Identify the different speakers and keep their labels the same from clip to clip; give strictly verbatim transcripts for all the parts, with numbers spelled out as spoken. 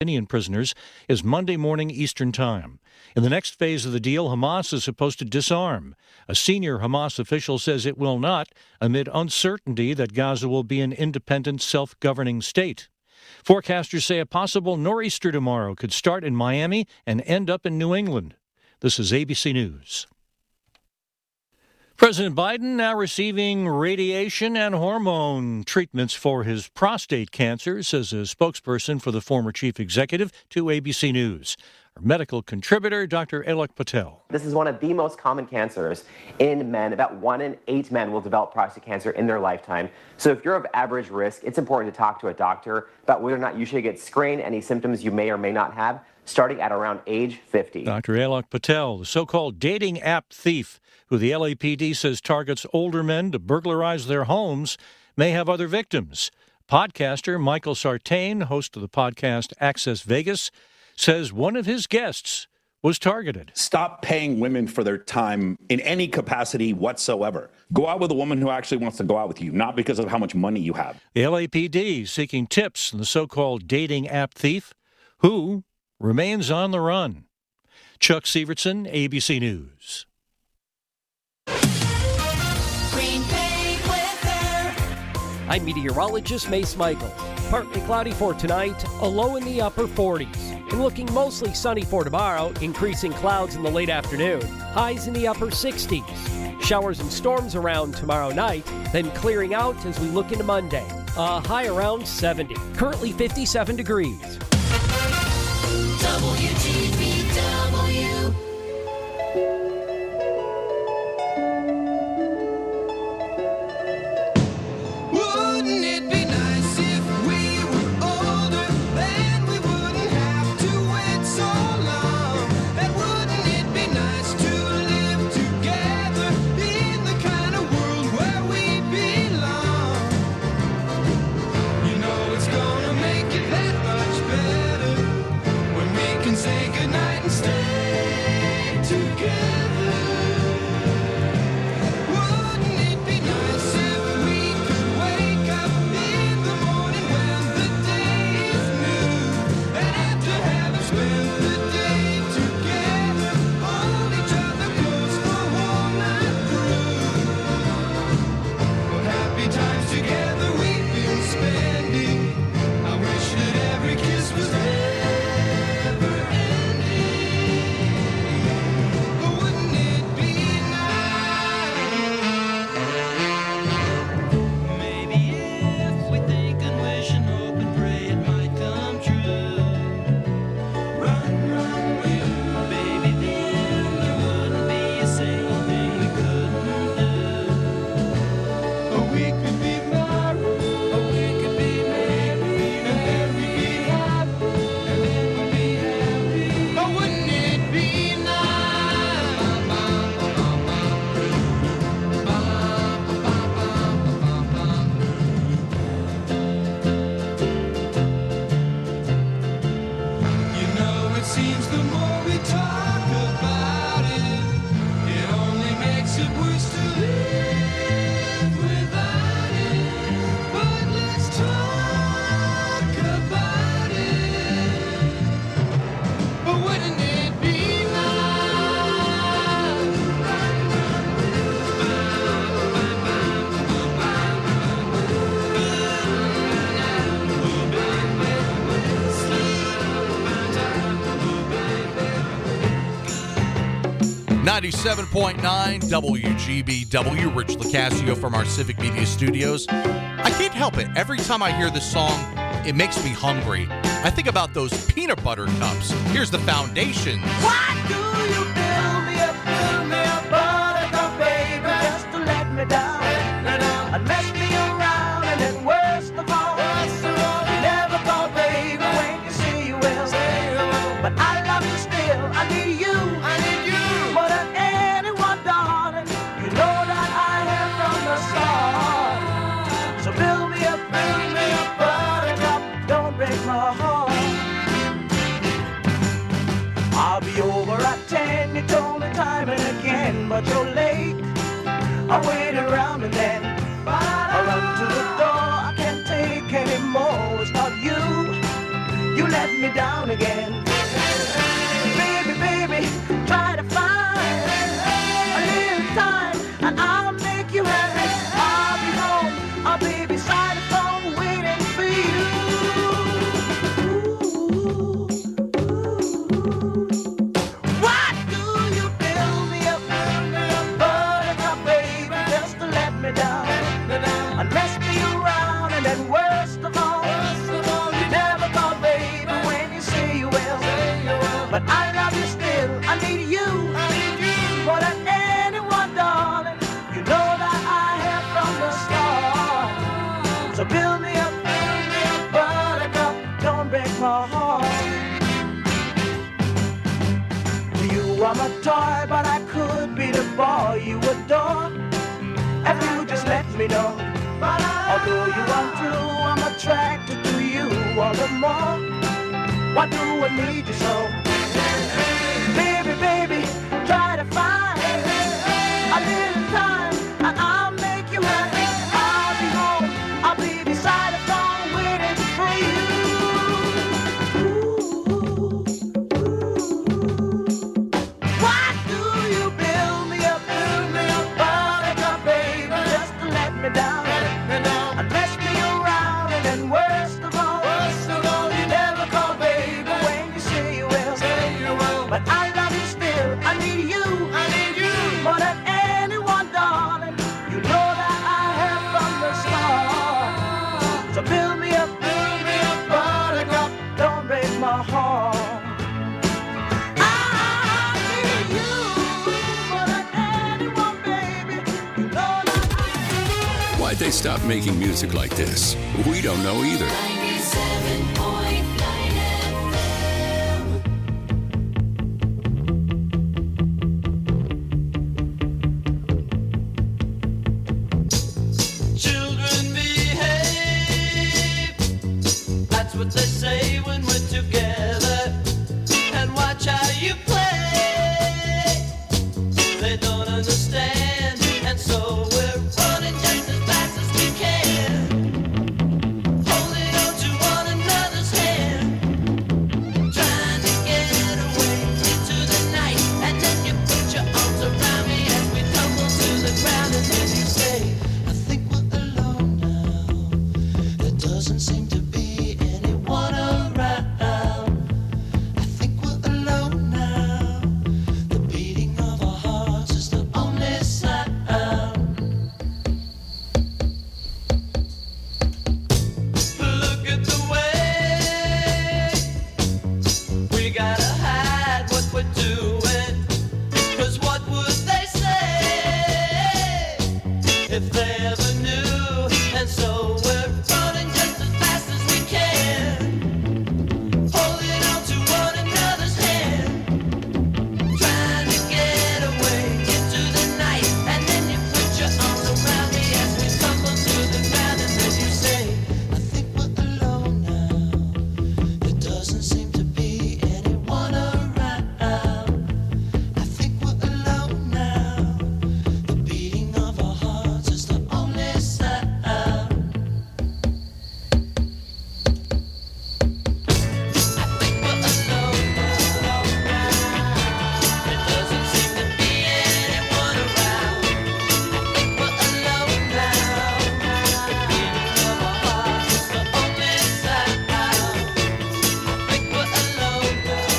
Speaker 1: Palestinian prisoners is Monday morning Eastern Time. In the next phase of the deal, Hamas is supposed to disarm. A senior Hamas official says it will not, amid uncertainty that Gaza will be an independent, self-governing state. Forecasters say a possible nor'easter tomorrow could start in Miami and end up in New England. This is A B C News. President Biden now receiving radiation and hormone treatments for his prostate cancer, says a spokesperson for the former chief executive to A B C News. Our medical contributor, Doctor Alok Patel.
Speaker 2: This is one of the most common cancers in men. About one in eight men will develop prostate cancer in their lifetime. So if you're of average risk, it's important to talk to a doctor about whether or not you should get screened, any symptoms you may or may not have, starting at around age fifty.
Speaker 1: Doctor Alok Patel, the so-called dating app thief, who the L A P D says targets older men to burglarize their homes, may have other victims. Podcaster Michael Sartain, host of the podcast Access Vegas, says one of his guests was targeted.
Speaker 3: Stop paying women for their time in any capacity whatsoever. Go out with a woman who actually wants to go out with you, not because of how much money you have.
Speaker 1: The L A P D seeking tips on the so-called dating app thief, who remains on the run. Chuck Severson, A B C News.
Speaker 4: I'm meteorologist Mace Michaels. Partly cloudy for tonight, a low in the upper forties. And looking mostly sunny for tomorrow, increasing clouds in the late afternoon. Highs in the upper sixties. Showers and storms around tomorrow night, then clearing out as we look into Monday. A high around seventy. Currently fifty-seven degrees.
Speaker 5: W G B W. Wouldn't it be nice if we were older, then we wouldn't have to wait so long? And wouldn't it be nice to live together in the kind of world where we belong? You know it's gonna make it that much better when we can say goodnight and stay together. Wouldn't it be nice if we could wake up in the morning when the day is new, and after having spent the day together, hold each other close the whole night through? What happy times together we've been spending. I wish that every kiss was never ending. But wouldn't it be nice? Maybe if we think and wish and hope and pray it might come true. Run, run, will, baby, then there wouldn't be a single thing we couldn't do. Or we could be married, or we could be married, and then we'd be happy, and then we'd be happy. But wouldn't it be nice? You know, it seems the more we talk about it, it only makes it worse to live without it. But let's talk about it. But wouldn't it be
Speaker 6: ninety-seven point nine W G B W, Rich Lacasio from our Civic Media Studios. I can't help it. Every time I hear this song, it makes me hungry. I think about those peanut butter cups. Here's the Foundations.
Speaker 5: Why do you fill me up, fill me up, buttercup, baby, just to let me down, and mess me around, and then worst of all, you never thought, baby, when you say you will, but I love you still, I need you, I need you, more than anyone, darling, you know that I am from the start, so fill me up, fill me up, buttercup, don't break my heart. I'll be over at ten, you told me time and again, but you're late. I wait around and then I run to the door. I can't take anymore. It's not you. You let me down. down again. Baby, baby, try to find a little time and I'll make you happy. I'll be home, I'll be beside the phone waiting for you. Ooh, why do you build me up, buttercup, baby, just to let me down? And mess me around, and then worst of all, you never call, baby, when you say you will. But I love you still, I need you, more than anyone, darling. You know that I have from the start. So build me up, buttercup, don't break my heart. You are my toy, but I could be the boy you adore if you just let me know. Although you are true, I'm attracted to you all the more. Why do I need you so? Baby, baby, try to find a little time and I'll make you happy. I'll be home, I'll be beside the phone waiting for you. Ooh, why do you build me up, build me up, buttercup, baby, just to let me down? And mess me around, and then worst of all, you never call, baby, when you say you will. But I love you still, I need you, more than anyone, darling. You know that I have from the start. So build me up, build me up, buttercup, don't break my heart. I need you, more than anyone, baby. You know that I
Speaker 7: Why'd they stop making music like this? We don't know either.
Speaker 8: ninety-seven point nine F M.
Speaker 5: Children behave. That's what they say when we're together. And watch how you play. They don't understand, and so we're running just as fast as we can. Holding on to one another's hand. Trying to get away into the night. And then you put your arms around me as we tumble to the ground. And then you say, I think we're alone now. There doesn't seem to be anyone around. I think we're alone now. The beating of our hearts is the only sound. Look at the way we gotta hide what we're doing. 'Cause what would they say if they ever knew? And so we're running just as fast as we can, holding on to one another's hand, trying to get away into the night. And then you put your arms around me as we tumble to the ground. And then you say, I think we're alone now. There doesn't seem to be anyone around. I think we're alone now. The beating of our hearts is the only sound. I think we're alone now. There doesn't seem to be anyone around. I think we're alone now. The beating of our hearts is the only sound. I think we're alone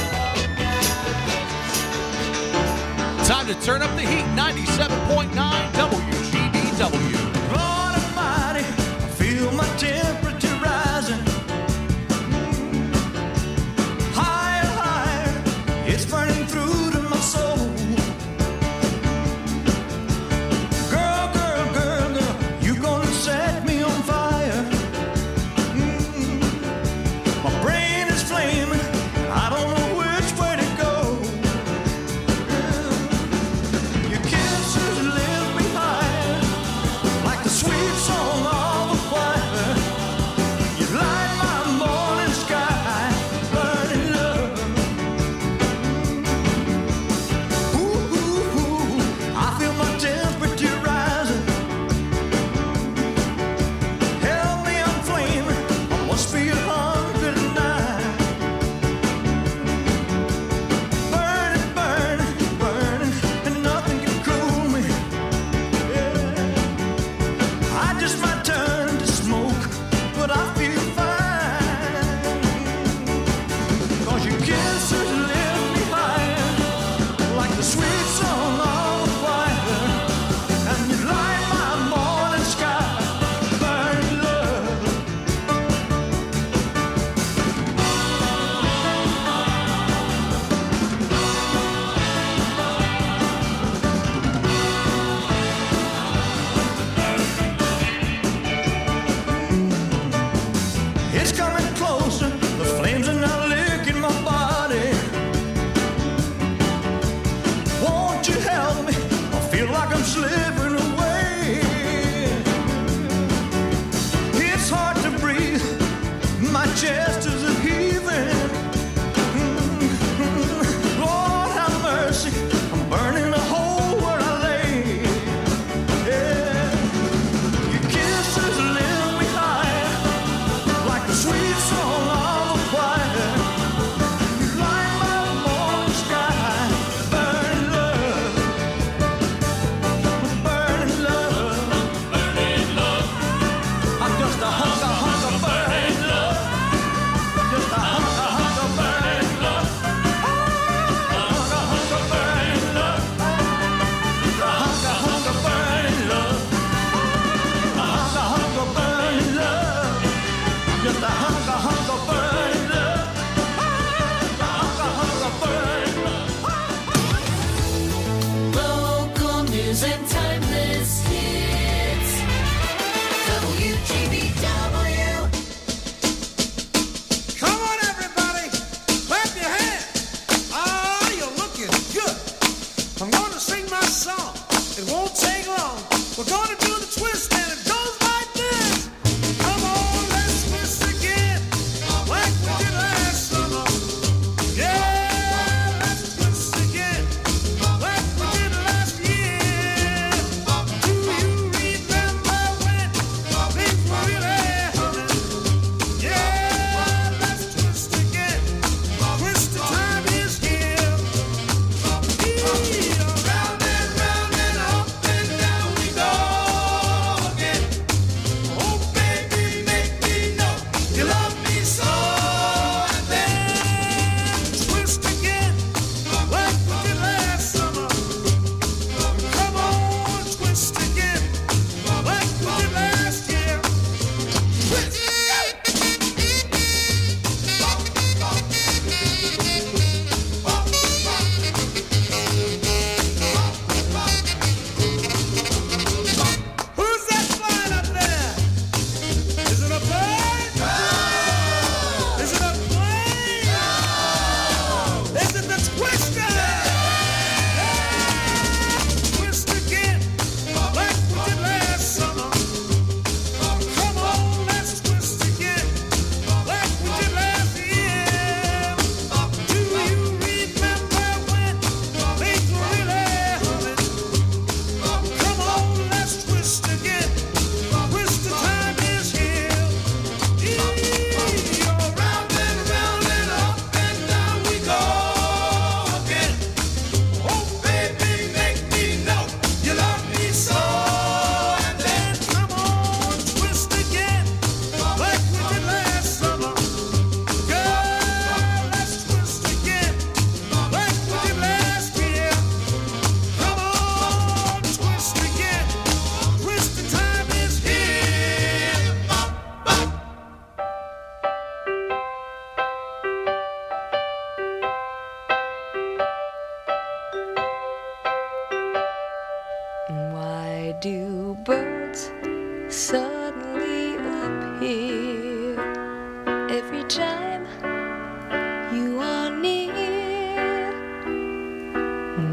Speaker 5: now.
Speaker 6: Time to turn up the heat. ninety-seven point nine W G B W.
Speaker 5: Lord Almighty, I feel my temperature rising. Higher, higher, it's burning through to my soul. Girl, girl, girl, girl, you gonna set me on fire. Mm. My brain is flaming, I don't know which way to go. Your kisses lift me higher.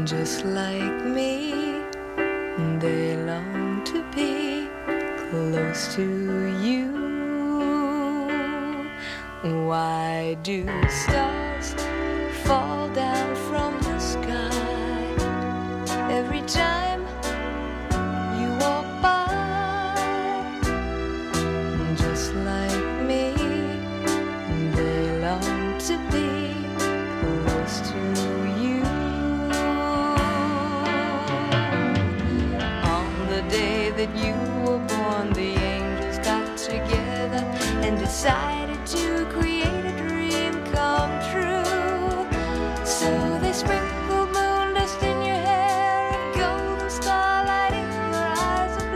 Speaker 9: just like me. They long to be close to you. Why do stars fall down from the sky every time you walk by? Just like me, they long to be close to you. On the day that you were born, the angels got together and decided to create a dream come true. So they sprinkled moon dust in your hair and golden starlight in your eyes of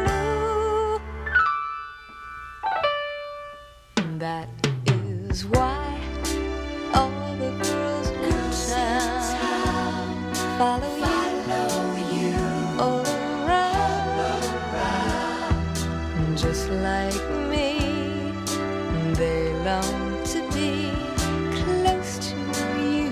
Speaker 9: blue. That is why all the girls in town follow you all around. Just like me, they long to be close to you.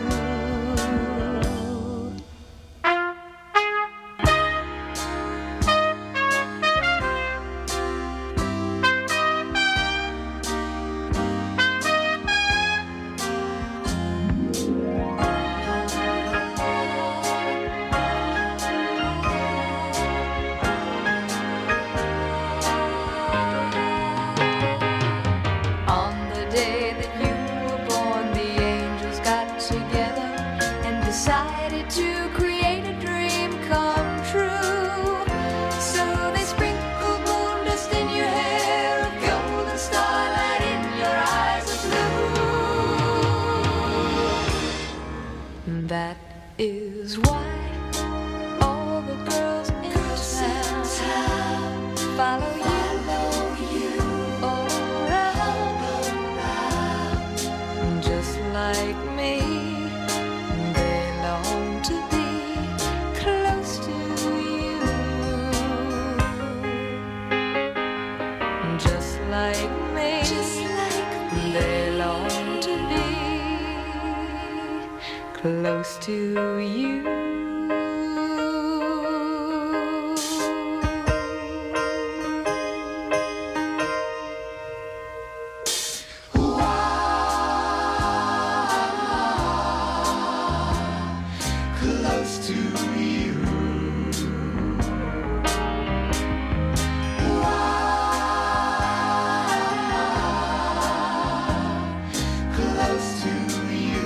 Speaker 9: On the day that you were born, the angels got together and decided to create a dream come true. So they sprinkled moon dust in your hair, a golden starlight in your eyes of blue. That is why all the girls in town follow you all around. Just like me, they long to be close to you. Just like me, they long to be close to you. Close to you. Close to you.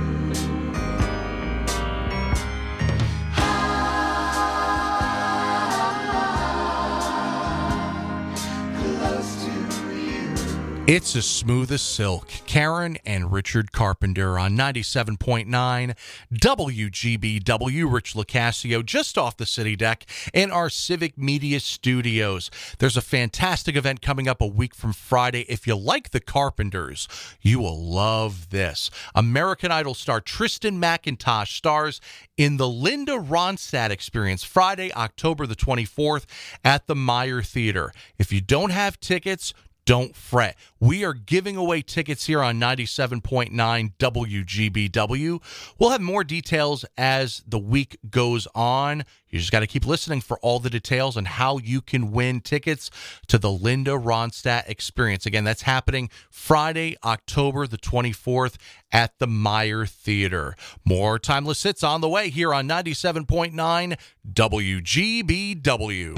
Speaker 9: Close to you.
Speaker 6: It's as smooth as silk. Karen and Richard Carpenter on ninety-seven point nine W G B W. Rich LoCascio just off the city deck in our Civic Media studios. There's a fantastic event coming up a week from Friday. If you like the Carpenters, you will love this. American Idol star Tristan McIntosh stars in the Linda Ronstadt Experience Friday, October the twenty-fourth at the Meyer Theater. If you don't have tickets, don't fret. We are giving away tickets here on ninety-seven point nine W G B W. We'll have more details as the week goes on. You just got to keep listening for all the details on how you can win tickets to the Linda Ronstadt Experience. Again, that's happening Friday, October the twenty-fourth at the Meyer Theater. More Timeless Hits on the way here on ninety-seven point nine W G B W.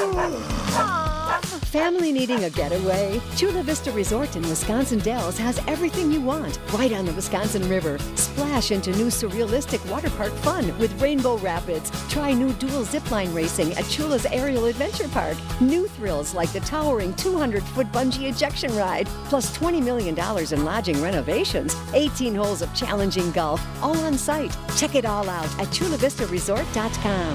Speaker 10: Family needing a getaway? Chula Vista Resort in Wisconsin Dells has everything you want, right on the Wisconsin River. Splash into new surrealistic water park fun with Rainbow Rapids. Try new dual zipline racing at Chula's Aerial Adventure Park. New thrills like the towering two hundred foot bungee ejection ride, plus twenty million dollars in lodging renovations, eighteen holes of challenging golf, all on site. Check it all out at chula vista resort dot com.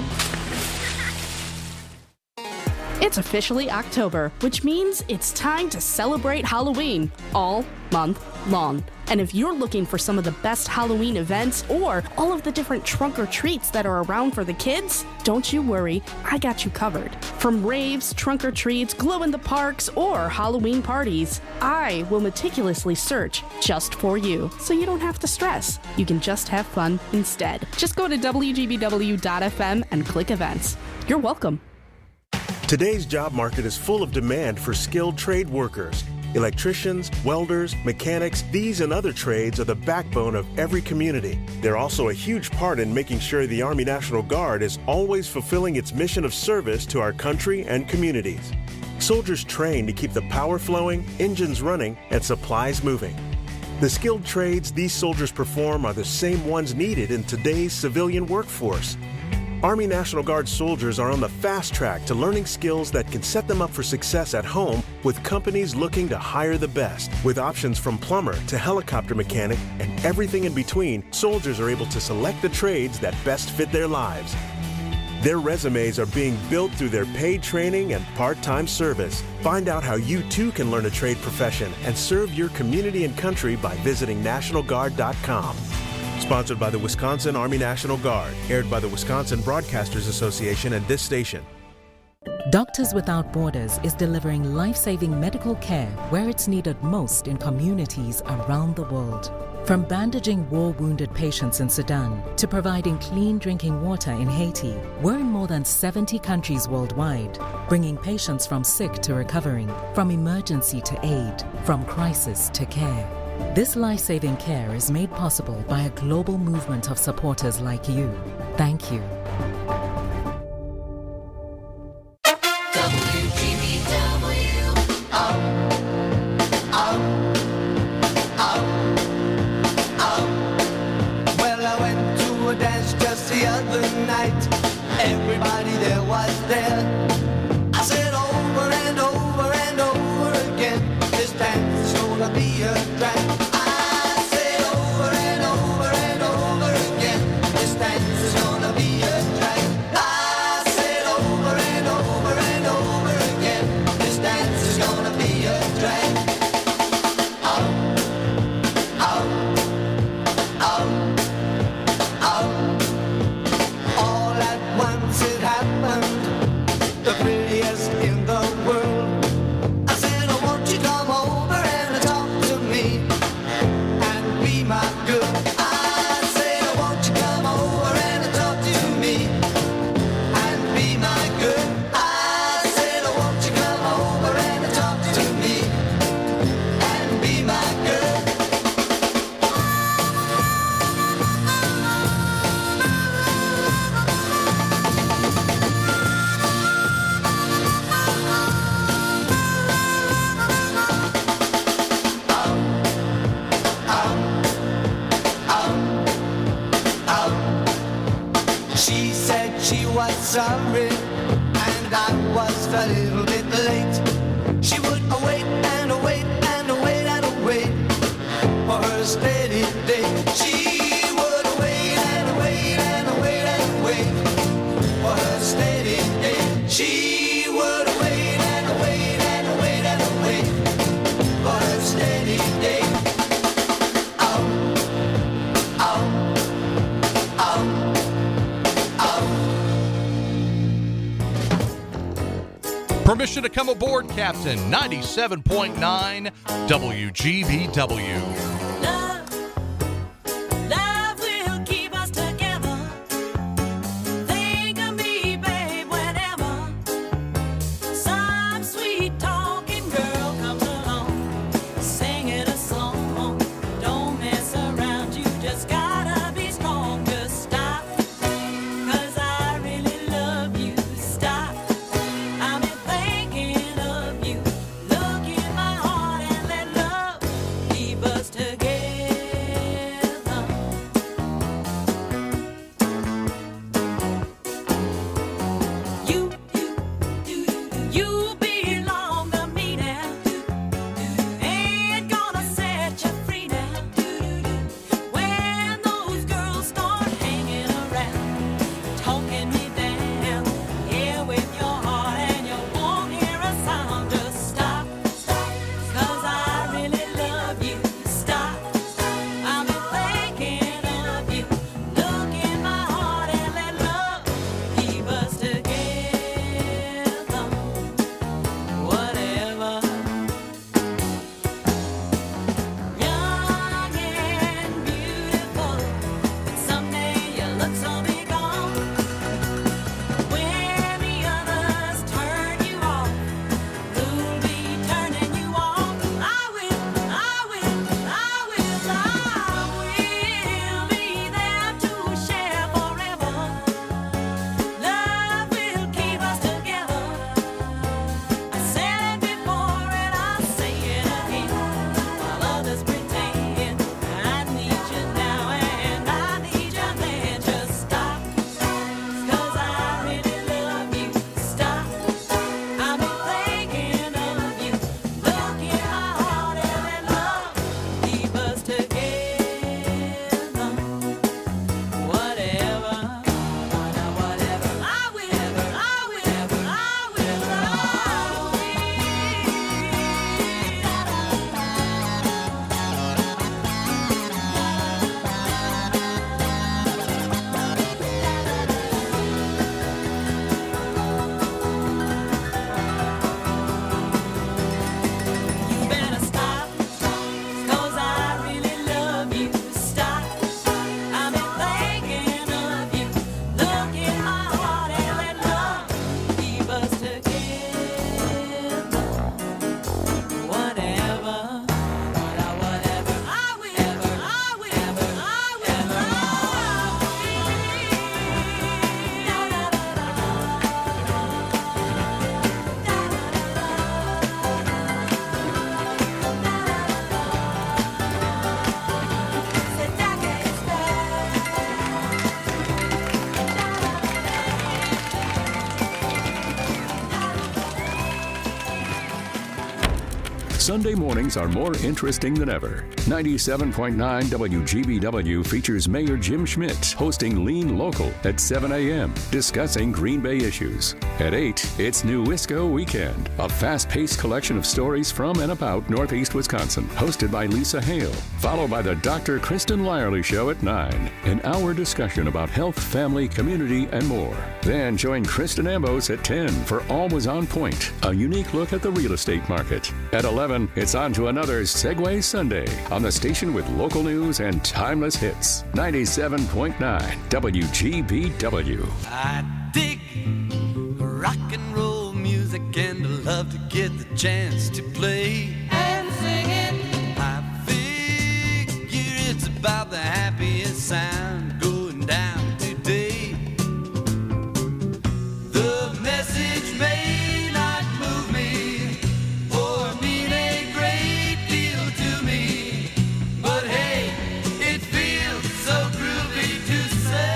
Speaker 11: It's officially October, which means it's time to celebrate Halloween all month long. And if you're looking for some of the best Halloween events or all of the different trunk or treats that are around for the kids, don't you worry, I got you covered. From raves, trunk or treats, glow in the parks, or Halloween parties, I will meticulously search just for you, so you don't have to stress. You can just have fun instead. Just go to W G B W dot F M and click events. You're welcome.
Speaker 12: Today's job market is full of demand for skilled trade workers. Electricians, welders, mechanics, these and other trades are the backbone of every community. They're also a huge part in making sure the Army National Guard is always fulfilling its mission of service to our country and communities. Soldiers train to keep the power flowing, engines running, and supplies moving. The skilled trades these soldiers perform are the same ones needed in today's civilian workforce. Army National Guard soldiers are on the fast track to learning skills that can set them up for success at home with companies looking to hire the best. With options from plumber to helicopter mechanic and everything in between, soldiers are able to select the trades that best fit their lives. Their resumes are being built through their paid training and part-time service. Find out how you too can learn a trade profession and serve your community and country by visiting National Guard dot com. Sponsored by the Wisconsin Army National Guard. Aired by the Wisconsin Broadcasters Association and this station.
Speaker 13: Doctors Without Borders is delivering life-saving medical care where it's needed most in communities around the world. From bandaging war-wounded patients in Sudan to providing clean drinking water in Haiti, we're in more than seventy countries worldwide, bringing patients from sick to recovering, from emergency to aid, from crisis to care. This life-saving care is made possible by a global movement of supporters like you. Thank you.
Speaker 8: W G B W. Oh, oh, oh, oh.
Speaker 5: Well, I went to a dance just the other night. Everybody there was there. I said over and over and over again, this dance is gonna be a drag. I said over and over and over again, this dance is gonna be a drag. I said over and over and over again, this dance is gonna be a drag. Oh, oh, oh, oh. All at once it happened, the prettiest in the world. I said, oh, won't you come over and talk to me and be my girl? I said, oh, won't you come over and talk to me and be my girl? I said, oh, won't you come over and talk to me and be my girl? She said she was sorry, and I was a little bit late. She would await and await and await and wait for her steady day. She would wait and wait and wait and wait for her steady day. She would wait and wait and wait and wait for her steady day. Oh, oh, oh.
Speaker 6: Permission to come aboard, Captain. ninety-seven point nine W G B W.
Speaker 8: Love will keep us together. Think of me, babe, whenever some sweet talking girl comes along, singing a song. Don't mess around, you just gotta be strong. Just stop, 'cause I really love you. Stop, I've been thinking of you. Look in my heart and let love keep us together.
Speaker 7: Sunday mornings are more interesting than ever. ninety-seven point nine W G B W features Mayor Jim Schmidt hosting Lean Local at seven a.m., discussing Green Bay issues. At eight, it's New Wisco Weekend, a fast-paced collection of stories from and about Northeast Wisconsin, hosted by Lisa Hale, followed by the Doctor Kristen Lyerly Show at nine, an hour discussion about health, family, community, and more. Then join Kristen Ambos at ten for Always on Point, a unique look at the real estate market. At eleven, it's on to another Segway Sunday on the station with local news and timeless hits. ninety-seven point nine W G B W.
Speaker 5: I dig rock and roll music and I love to get the chance to play and sing it. I figure it's about the happiest sound going down today. The message may not move me or mean a great deal to me, but hey, it feels so groovy to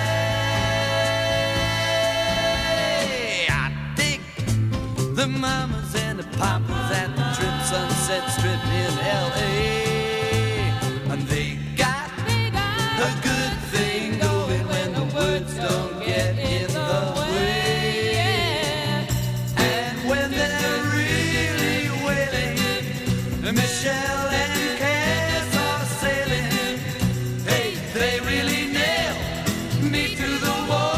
Speaker 5: say. I dig the mamas and the papas at the Trip Sunset Strip in L A, and they got a good thing going when the words don't get in the way. And when they're really wailing, Michelle and Cass are sailing. Hey, they really nail me to the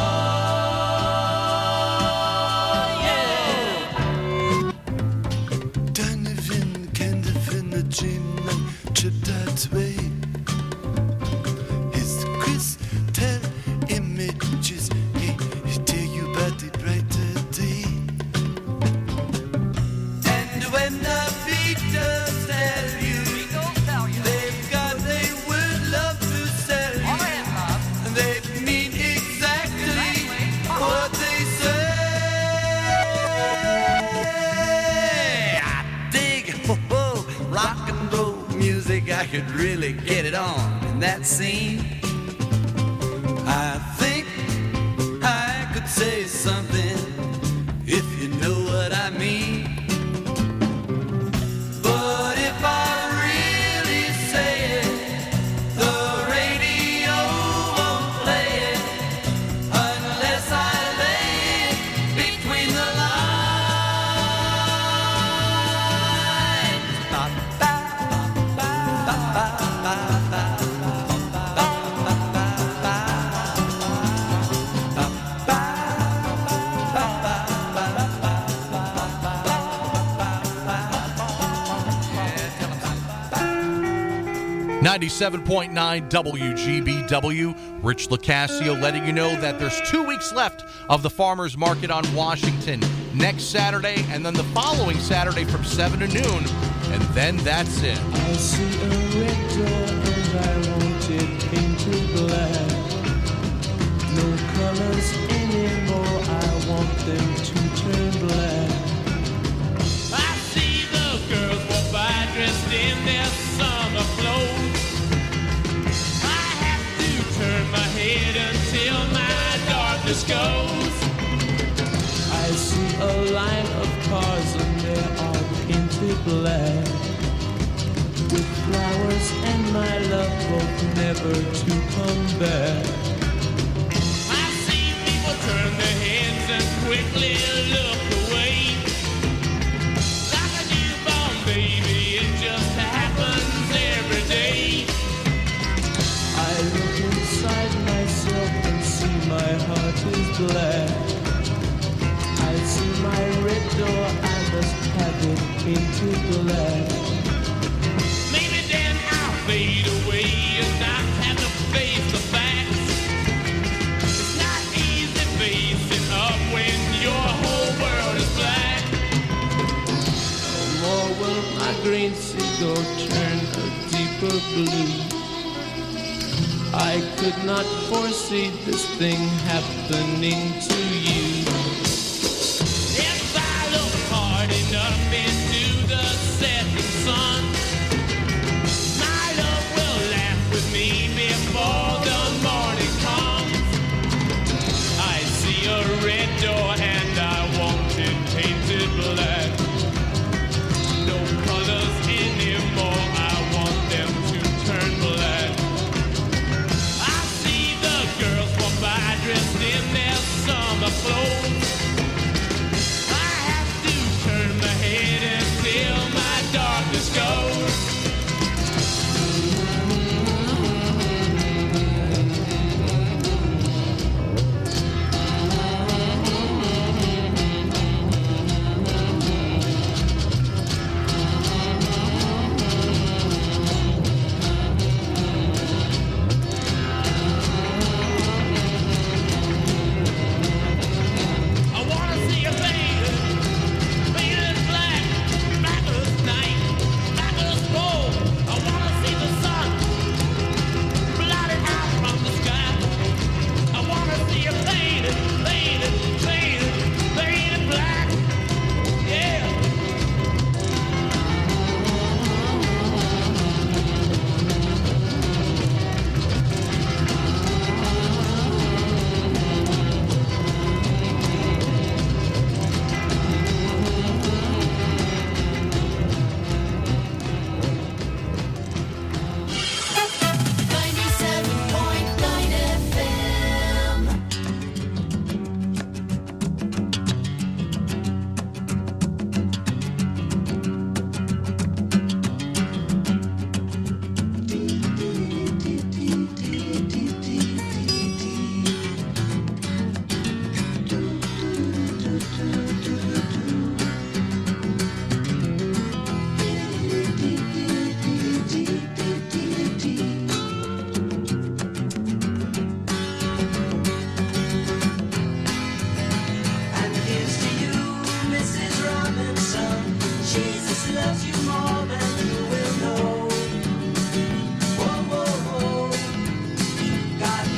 Speaker 5: wall. Yeah. Donovan, kind of in the dream like trip that way. His crystal images, he, he tell you about the brighter day. And when the Beatles tell you, they've got they would love to sell you, and they mean exactly what they say. I dig oh, oh, rock and roll music. I could really get it on in that scene. I think I could say something if you know what I mean. But if I really say it, the radio won't play it unless I lay it between the lines. Ba, ba, ba, ba, ba, ba, ba.
Speaker 6: ninety-seven point nine W G B W. Rich LoCascio letting you know that there's two weeks left of the Farmers Market on Washington. Next Saturday and then the following Saturday from seven to noon. And then that's it.
Speaker 5: I see a red door and I want it painted black. No colors anymore, I want them to turn black. I see the girls walk by dressed in their summer clothes. I have to turn my head until my darkness goes. I see a line of cars and they are painted black, with flowers and my love both never to come back. I see people turn their heads and quickly look away. Like a newborn baby, it just happens every day. I look inside myself and see my heart is black. I see my red door, I must have it painted black. Maybe then I'll fade away and not have to face the facts. It's not easy facing up when your whole world is black. No more will my green seagull turn a deeper blue. I could not foresee this thing happening to you. If I look hard enough into the setting sun, my love will laugh with me before the morning comes. I see a red door and I want it painted black. No colors in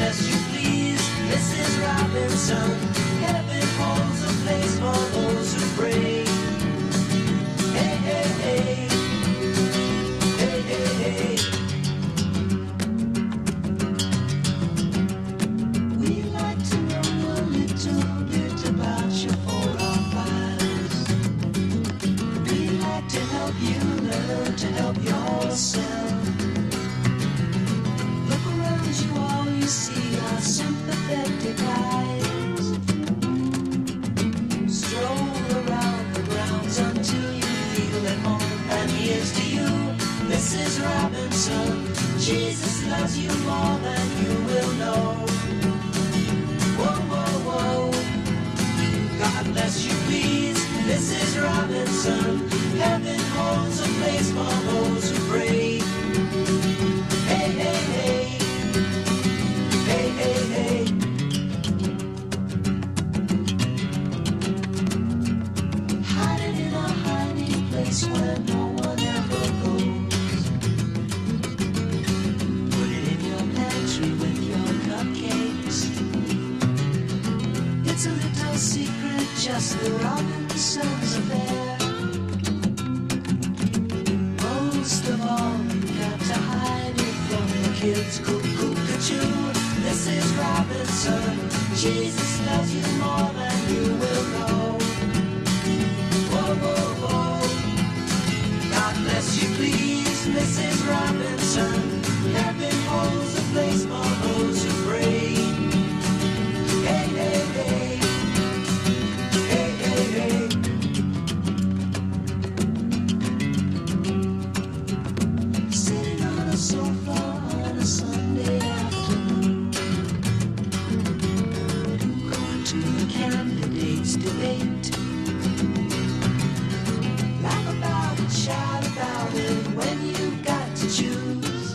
Speaker 5: bless you, please, Missus Robinson. Heaven holds a place for those who pray. Hey, hey, hey. Hey, hey, hey. We like to know a little bit about your four files. We like to help you learn to help yourself. Look around you, all you see are sympathetic eyes. Stroll around the grounds until you feel at home. And here's to you, Missus Robinson. Jesus loves you more than you will know. Whoa, whoa, whoa. God bless you, please, Missus Robinson. Heaven holds a place for those who pray. Hey, hey, hey. Hey, hey, hey. Hide it in a hiding place where no one ever goes. Put it in your pantry with your cupcakes. It's a little secret, just the Robinsons affair. Most of all, you got to hide it from the kids. Cuckoo-cuckoo, Missus Robinson. Jesus loves you more than you will know. Whoa, whoa, whoa. God bless you, please, Missus Robinson. Heaven holds a place for those who pray. Hey, hey, hey. Hey, hey, hey. Sitting on a sofa on a Sunday afternoon, going to the candidates' debate. Laugh about it, shout about it when you've got to choose.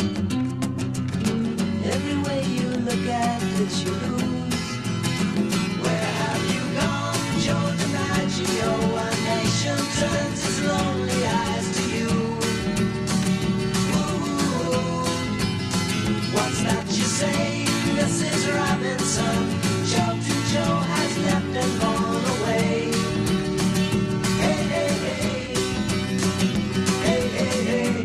Speaker 5: Every way you look at it, you lose. Where have you gone, Joe DiMaggio? A nation turns its lonely eyes to you. Ooh, what's that you say, Missus Robinson? Joe to Joe has left and gone away. Hey, hey, hey. Hey, hey, hey.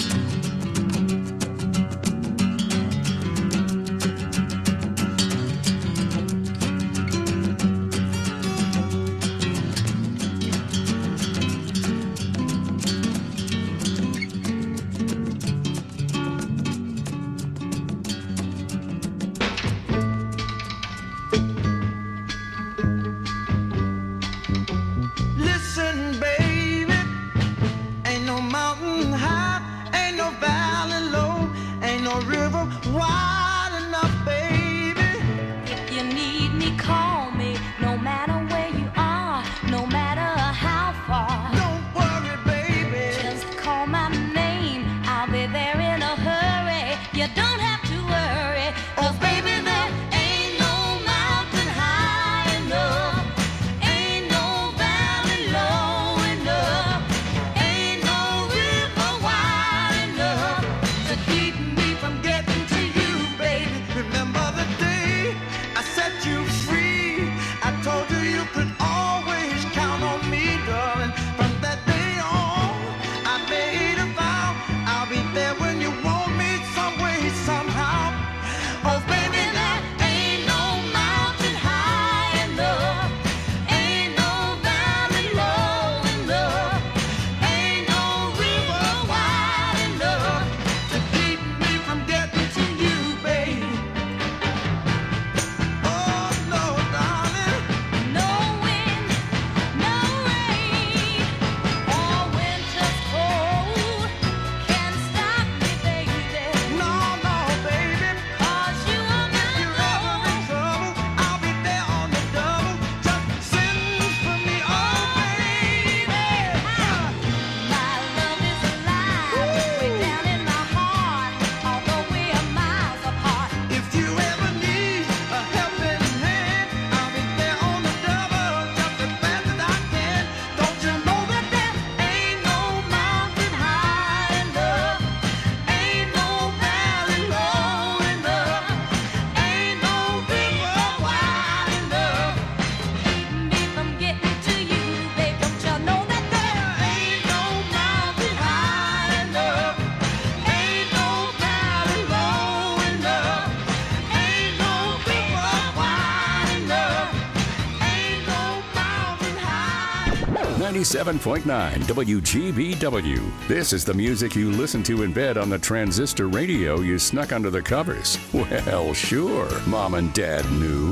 Speaker 7: ninety-seven point nine W G B W. This is the music you listen to in bed on the transistor radio you snuck under the covers. Well, sure, Mom and Dad knew.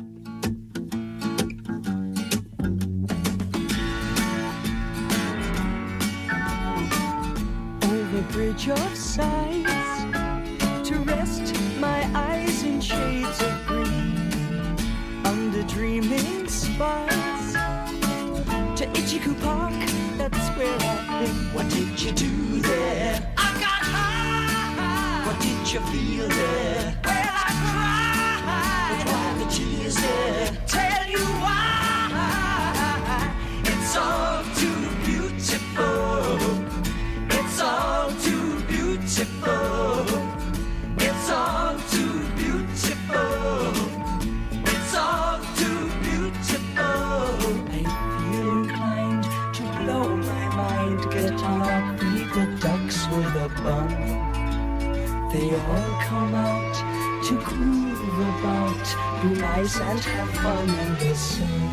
Speaker 14: Over bridge of sights, to rest my eyes in shades of green, under dreaming spires, to Ichiku Park, that's where I've been. What did you do there? I got high. What did you feel there? Well, I cried. But why the tears there? Tell you why. It's all too beautiful. It's all too beautiful. It's all too beautiful. It's all too beautiful. I feel inclined to blow my mind, get on up, feed the ducks with a bun. They all come out to groove about, be nice and have fun in the sun.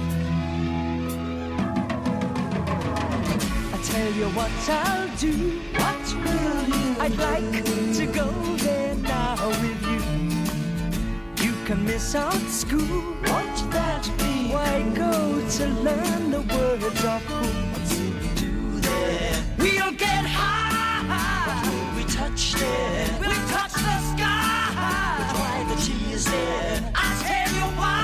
Speaker 14: I tell you what I'll do. What will you I'd like to go there now with you. You can miss out school. Won't that be? Why go to learn the words of who? What will we do there? We'll get high. What will we touch there? We'll touch the sky. But why the tears there? I'll tell you why.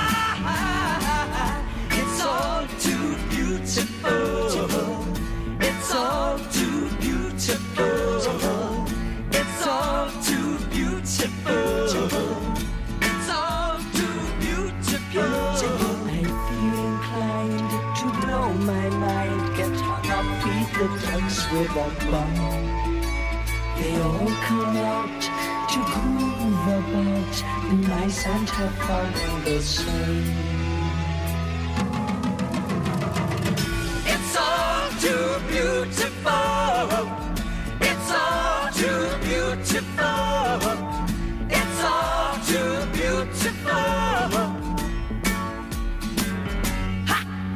Speaker 14: It's all too beautiful. It's all too beautiful. It's all too beautiful. It's all too beautiful. I feel inclined to blow my mind, get hung up, feed the ducks with a bun. They all come out to groove about, be nice and have fun in the sun. It's all too beautiful. It's all too beautiful. It's all too beautiful. Ha!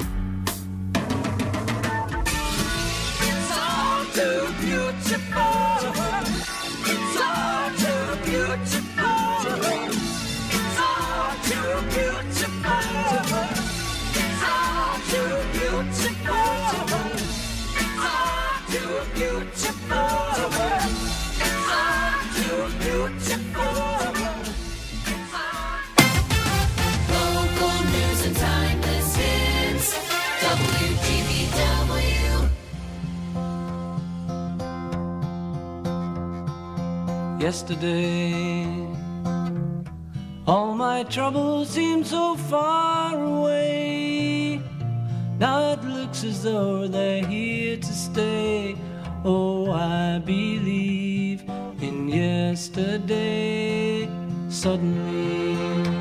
Speaker 14: It's all too beautiful. It's all too beautiful. It's all too beautiful. It's all too beautiful. It's all too beautiful. It's all too beautiful.
Speaker 8: Local news and timeless hits. W G B W.
Speaker 14: Yesterday, all my troubles seemed so far away. Now it looks as though they're here to stay. Oh, I believe in yesterday. Suddenly,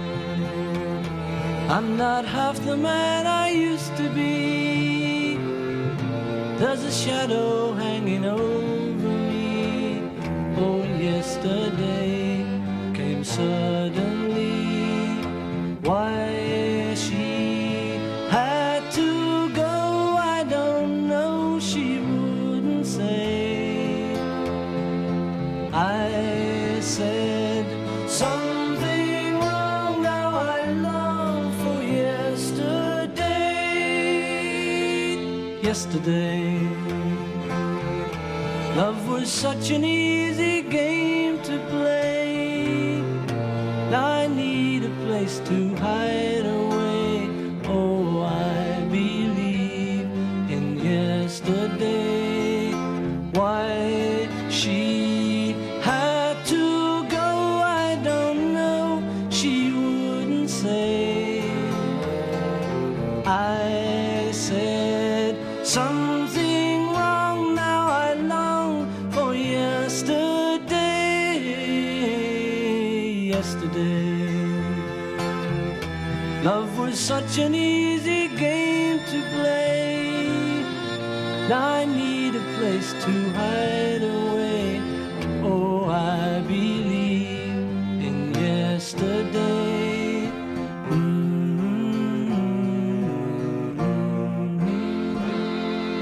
Speaker 14: I'm not half the man I used to be. There's a shadow hanging over me. Oh, yesterday came suddenly. Why she had to go, I don't know, she wouldn't say. I said something wrong, now I long for yesterday. Yesterday, love was such an easy game to play. Now I need a place to hide away. Oh, I believe in yesterday. Why she had to go, I don't know, she wouldn't say. I said something wrong, now I long for yesterday. Yesterday, love was such an easy game to play. Now I need a place to hide away. Oh, I believe in yesterday. Mm-hmm.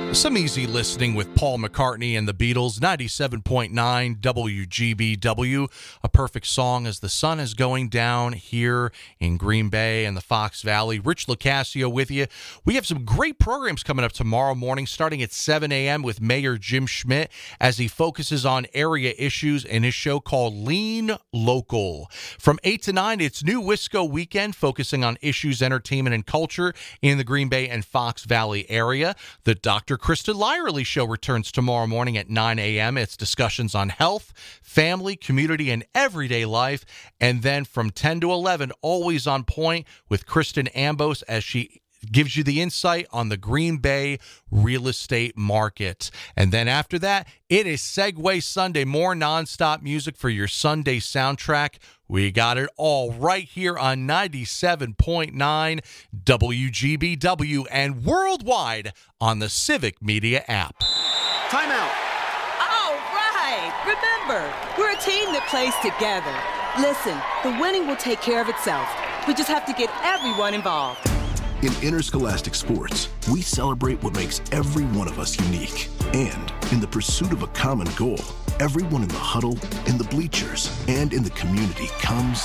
Speaker 6: Some easy listening with Paul McCartney and the Beatles, ninety-seven point nine W G B W. A perfect song as the sun is going down here in Green Bay and the Fox Valley. Rich Locascio with you. We have some great programs coming up tomorrow morning, starting at seven a.m. with Mayor Jim Schmidt as he focuses on area issues in his show called Lean Local. From eight to nine, it's New Wisco Weekend, focusing on issues, entertainment, and culture in the Green Bay and Fox Valley area. The Doctor Krista Lyerly Show returns tomorrow morning at nine a.m. It's discussions on health, family, community, and everyday life. And then from ten to eleven, always on point with Kristen Ambos as she gives you the insight on the Green Bay real estate market. And then after that, it is Segway Sunday. More nonstop music for your Sunday soundtrack. We got it all right here on ninety-seven point nine W G B W and worldwide on the Civic Media app.
Speaker 15: Timeout.
Speaker 16: All right. Remember, we're a team that plays together. Listen, the winning will take care of itself. We just have to get everyone involved.
Speaker 17: In interscholastic sports, we celebrate what makes every one of us unique. And in the pursuit of a common goal, everyone in the huddle, in the bleachers, and in the community comes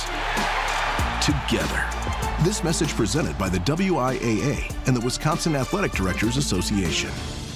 Speaker 17: together. This message presented by the W I A A and the Wisconsin Athletic Directors Association.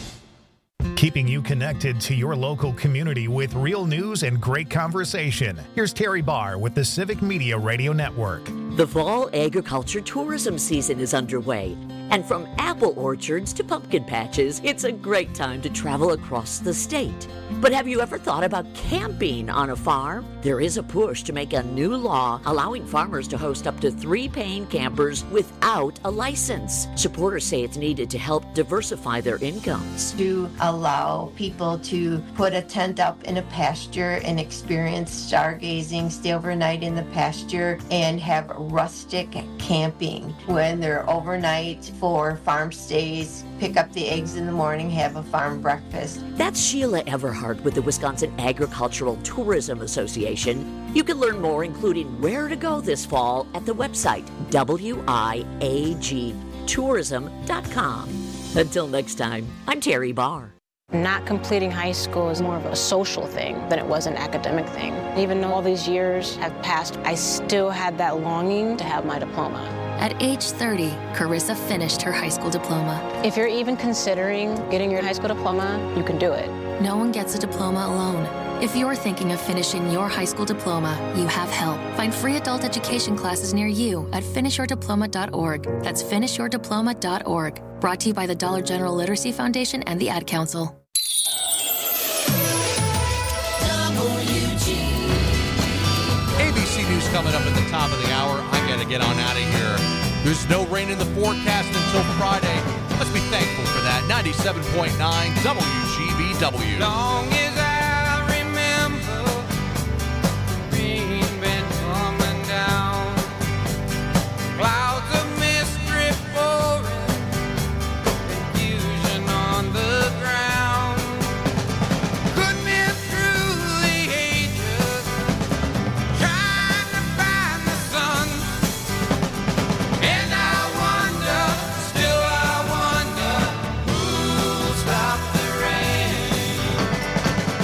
Speaker 18: Keeping you connected to your local community with real news and great conversation. Here's Terry Barr with the Civic Media Radio Network.
Speaker 19: The fall agriculture tourism season is underway, and from apple orchards to pumpkin patches, it's a great time to travel across the state. But have you ever thought about camping on a farm? There is a push to make a new law allowing farmers to host up to three paying campers without a license. Supporters say it's needed to help diversify their incomes.
Speaker 20: To allow people to put a tent up in a pasture and experience stargazing, stay overnight in the pasture, and have rustic camping when they're overnight for farm stays, pick up the eggs in the morning, have a farm breakfast.
Speaker 19: That's Sheila Everhart with the Wisconsin Agricultural Tourism Association. You can learn more, including where to go this fall, at the website W I A G tourism dot com. Until next time, I'm Terry Barr.
Speaker 21: Not completing high school is more of a social thing than it was an academic thing. Even though all these years have passed, I still had that longing to have my diploma.
Speaker 22: At age thirty, Carissa finished her high school diploma.
Speaker 21: If you're even considering getting your high school diploma, you can do it.
Speaker 22: No one gets a diploma alone. If you're thinking of finishing your high school diploma, you have help. Find free adult education classes near you at finish your diploma dot org. That's finish your diploma dot org. Brought to you by the Dollar General Literacy Foundation and the Ad Council.
Speaker 6: A B C News coming up at the top of the hour. I got to get on out of here. There's no rain in the forecast until Friday. Let's be thankful for that. ninety-seven point nine W G B W.
Speaker 5: Long as I remember, the rain been coming down. Clouds of mist drip pouring, confusion on the ground. Could be through the ages, trying to find the sun. And I wonder, still I wonder, who'll stop the rain?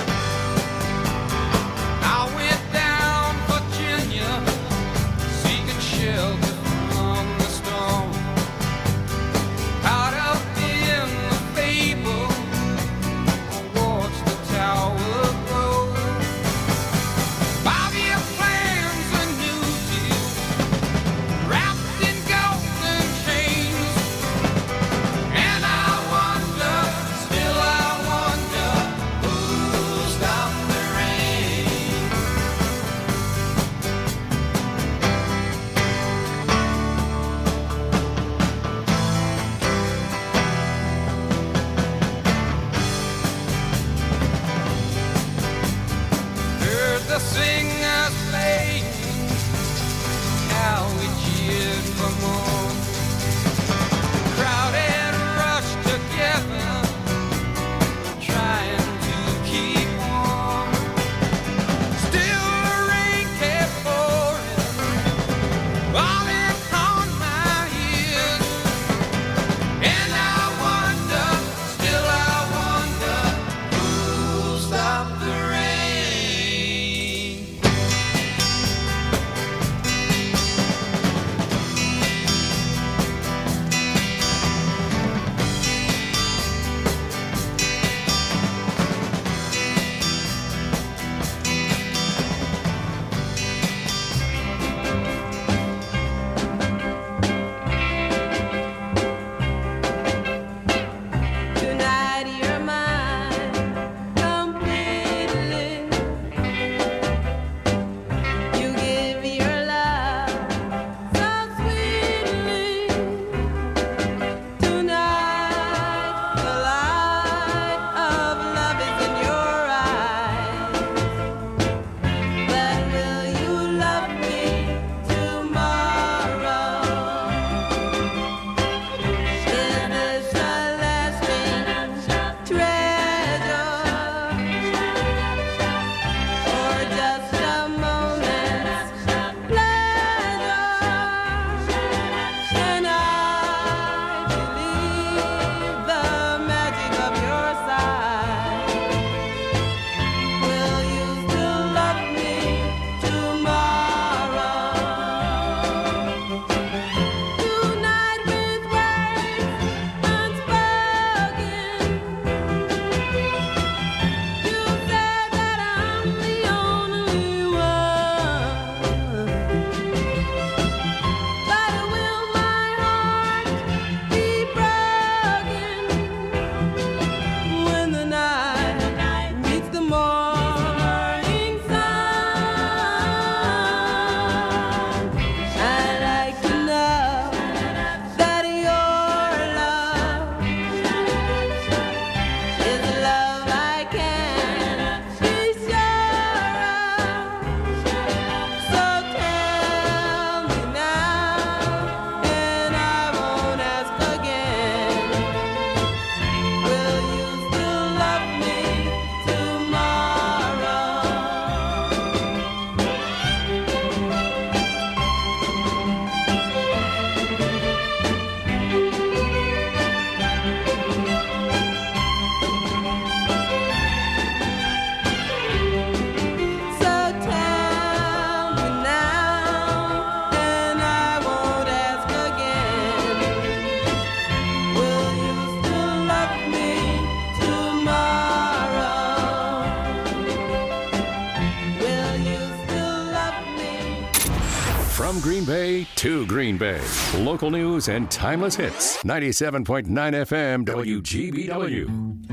Speaker 7: Green Bay to Green Bay. Local news and timeless hits. ninety-seven point nine F M W G B W.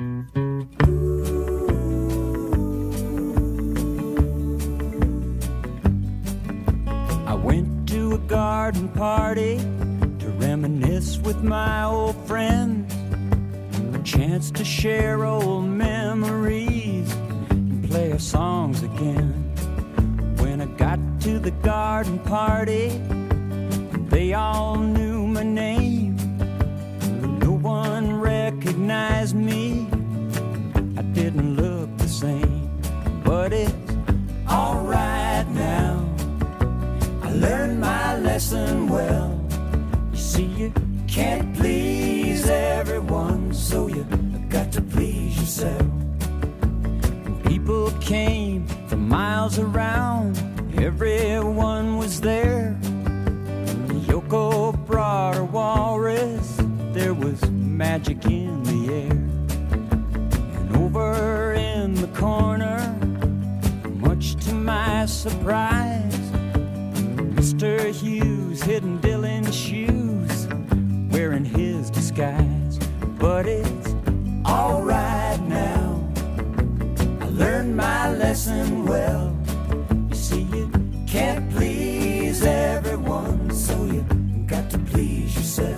Speaker 2: I went to a garden party to reminisce with my old friends. A chance to share old memories and play our songs again. When I got to the garden party, they all knew my name, but no one recognized me. I didn't look the same, but it's alright now. I learned my lesson well. You see, you can't please everyone, so you got to please yourself. And people came from miles around, everyone was there. Yoko brought her walrus, there was magic in the air. And over in the corner, much to my surprise, Mister Hughes hidden Dylan's shoes, wearing his disguise. But it's alright now, I learned my lesson well. You see, you can't please everyone, so you got to please yourself.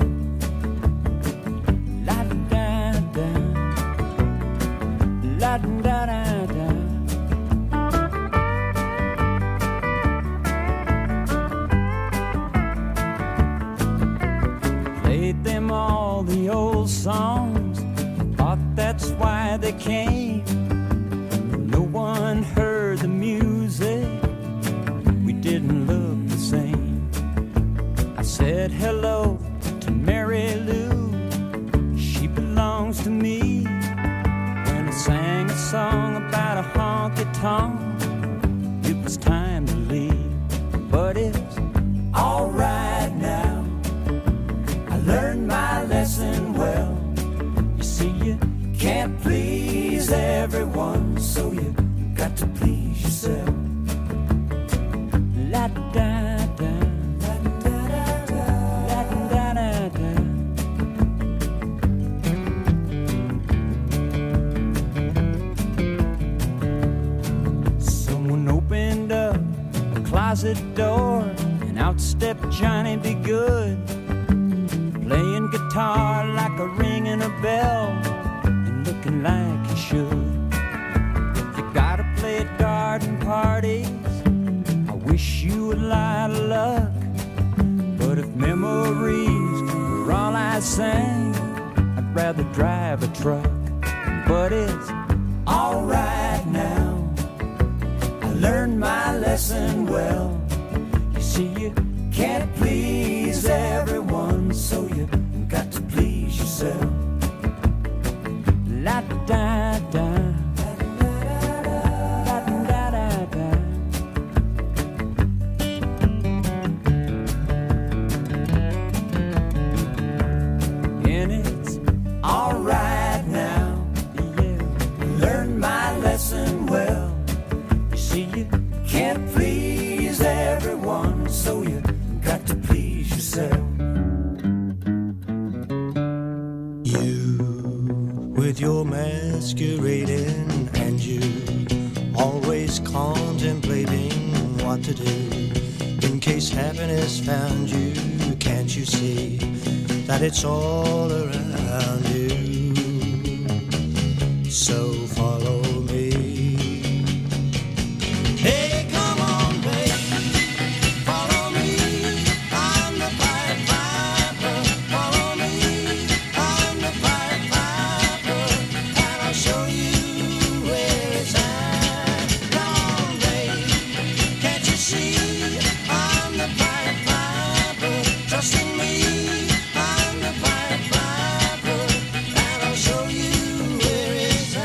Speaker 2: La da da, la da da da. Played them all the old songs, thought that's why they came. No one heard the music, we didn't look the same. I said hello to Mary Lou, she belongs to me. When I sang a song about a honky-tonk, it was time to leave. But it's alright now, I learned my lesson well. You see, you can't please everyone, so you got to please yourself. La da da, la da da da, la da da da. Someone opened up a closet door, and out stepped Johnny Be Good, playing guitar like a ringing a bell, and looking like he should. You gotta play at garden parties, I wish you a lot of luck. But if memories were all I sang, I'd rather drive a truck. But it's alright now, I learned my lesson well. You see, you can't please everyone, so you got to please yourself. La da da, la da da da. And it's alright now, yeah, learned my lesson well. You see, you can't please everyone, so you got to please yourself.
Speaker 15: With your masquerading and you always contemplating what to do in case happiness found you. Can't you see that it's all around you? So follow me. Hey, come on, baby, follow me. I'm the Pied Piper. Follow me. I'm the Pied Piper, and I'll show you where it's at. Come on, baby, can't you see? I'm the Pied Piper. Trust in me. I'm the Pied Piper, and I'll show you where it's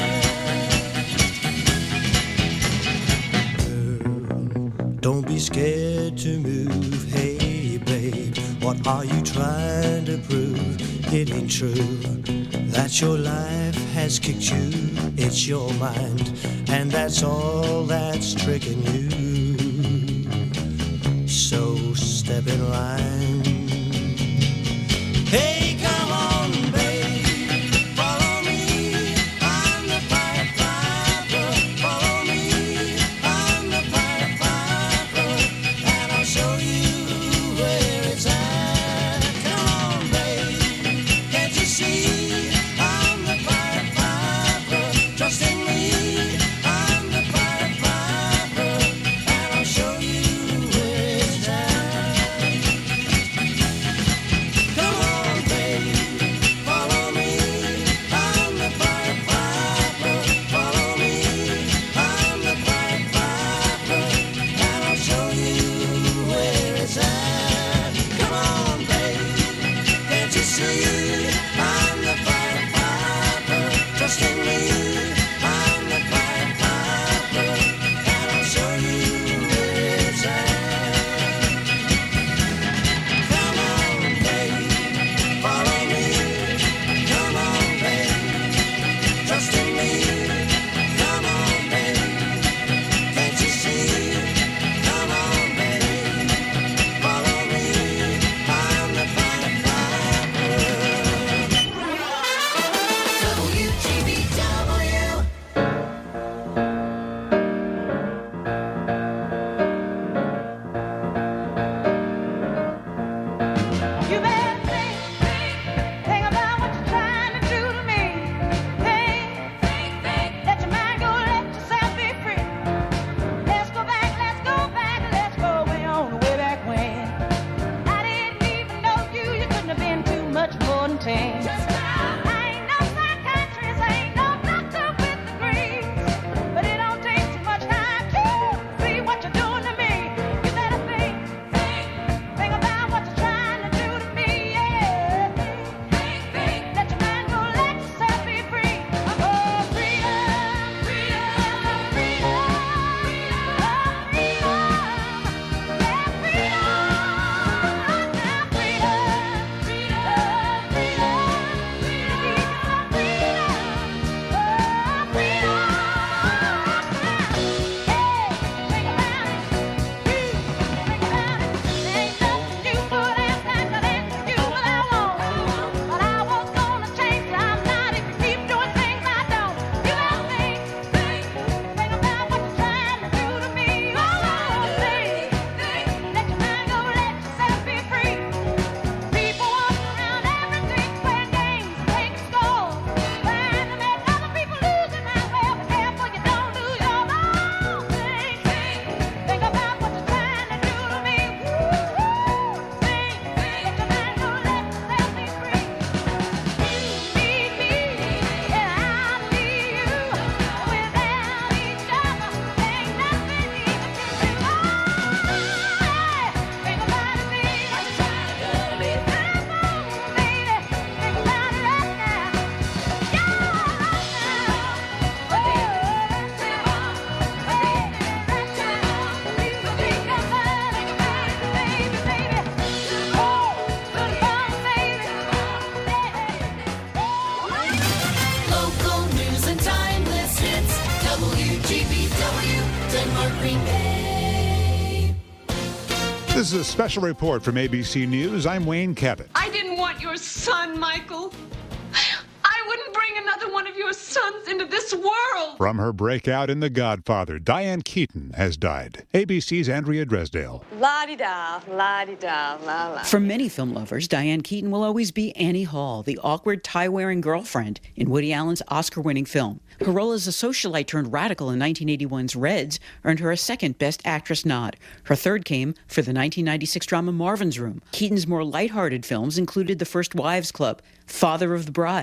Speaker 15: at. Don't be scared to move. Hey, babe, what are you trying to prove? It ain't true that your life has kicked you. It's your mind, and that's all that's tricking you. So So step in line. Hey, come on, babe, follow me. I'm the Pied Piper. Follow me. I'm the Pied Piper, and I'll show you where it's at. Come on, babe, can't you see? I'm the Pied Piper. Trust in me. I'm the Pied Piper, and I'll show you where it's at. Come on, babe, follow me. I'm the Pied Piper. Follow me. I'm the Pied Piper, and I'll show you where it's at. Come on, babe, can't you see? I'm the Pied Piper. Trust in me. I'm the Pied Piper, and I'll show you where it's at. Come on, babe, follow me. Come on, babe, trust in me. Come on, babe, can't you see? Come on, babe, follow me. I'm the Pied Piper. W G B W.
Speaker 8: You better think, think, think about what you're trying to do to me. Think, think, think, let your mind go, let yourself be free. Let's go back, let's go back, let's go way on, way back when. I didn't even know you, you couldn't have been too much more than ten. I ain't no psychiatrist, I ain't no doctor with degrees, but it don't take too much time to see what you're doing to me. You better think, think, think about what you're trying to do to me. Yeah, think, think, let your mind go, let yourself be free. Oh, freedom, freedom, freedom, oh, freedom, yeah, freedom, now freedom, freedom, freedom, freedom, freedom, oh, freedom. Hey, think about it, you think about it. Ain't nothing you put in time to let you do what I want. But I was gonna change, I'm not if you keep doing things I don't. You better think, think, think about what you're trying to do to me. Oh, think, think, let your mind go, let yourself be free. People walk around every day playing games, taking scores, trying to make other people lose it. Now, well, be careful you don't lose your own. Think, think, think about what you're trying to do to me. Woo-hoo. Think, think, let your mind go, let yourself be free. You need me, and I need you. Without each other, ain't nothing even to do. Oh, think about it, baby. What you trying to do to me? Come on, baby. Think about it right now. Yeah, right now. Oh, right now. Baby, right now. You think about it, baby, baby, baby. Oh, goodbye, baby.
Speaker 15: Local news and timeless hits. W G B W, Denmark, Green Bay.
Speaker 1: This is a special report from A B C News. I'm Wayne Cabot.
Speaker 3: I didn't want your son, Michael. I wouldn't bring another one of your sons into this world.
Speaker 1: From her breakout in The Godfather, Diane Keaton has died. A B C's Andrea Dresdale.
Speaker 23: La-di-da, la-di-da, la-la.
Speaker 24: For many film lovers, Diane Keaton will always be Annie Hall, the awkward tie-wearing girlfriend in Woody Allen's Oscar-winning film. Her role as a socialite turned radical in nineteen eighty-one's Reds earned her a second Best Actress nod. Her third came for the nineteen ninety-six drama Marvin's Room. Keaton's more lighthearted films included The First Wives Club, Father of the Bride,